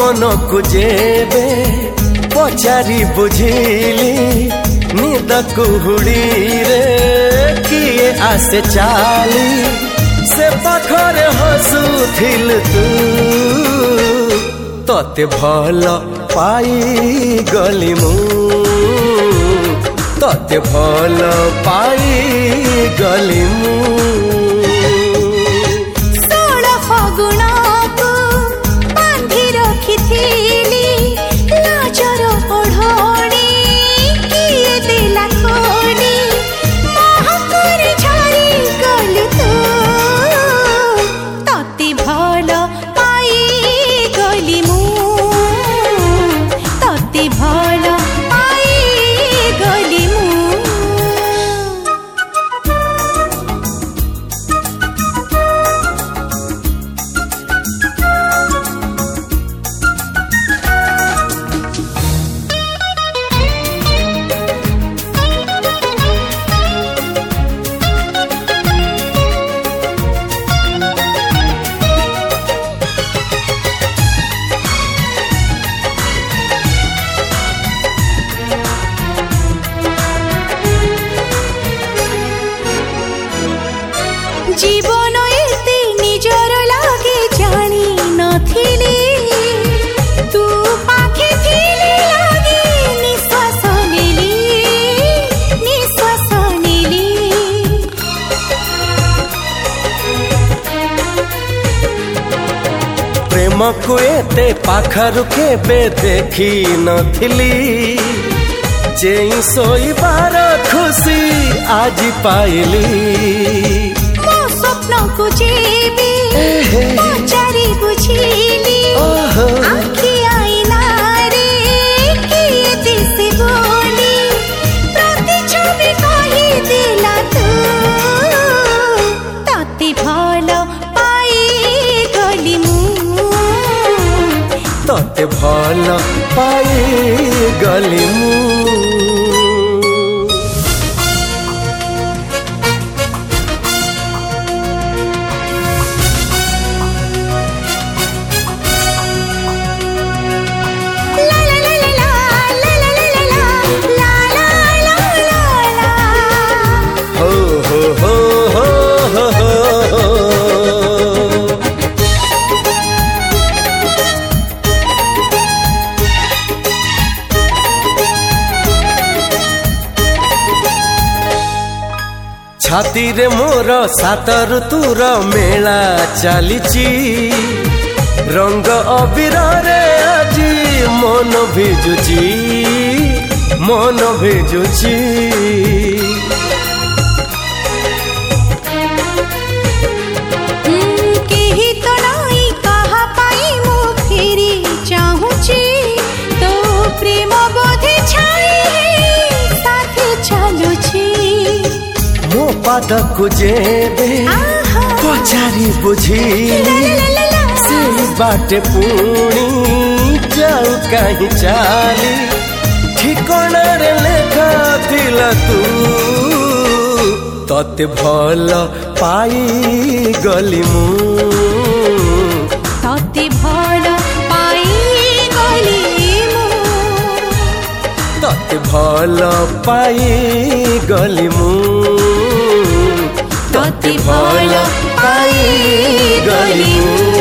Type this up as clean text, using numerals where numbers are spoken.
मन को जेबे पचारि बुझिली निद कुहुड़ी रे किए आसे चाली से पाखरे हसुथिल तू तते भल पाई गली मु तते भल पाई गली मु जीवन एते निजर लागे जानी नथिली तू पाखे थिली लागे निश्वास नेली प्रेम को एते पाखरु केबे देखी नथिली चेई सोइबार खुशी आज पाइली स्वप्न को जेबे पचारि बुझिली आखि आईना रे किए दिसे बोली प्रति छवि कहि दिला तू तते भल पाई गली मु तते भल पाई गली मु छाती रे मोर सात ऋतुर मेला चलीची रंग अबीर रे आजी मन भिजुची केही तो नाई कहा पाई मु फेरी चाहूची तो प्रेम बोधे छाई साथे चलुची मो पाद को जेबे पचारि बुझिली से बाटे पुणी जाऊ कहीं चाली ठिकाना रे लेखा दिला तू तते भल पाई गली मु तते भल पाई गली मु तते भल पाई गली मु तते भल पाई गली मु।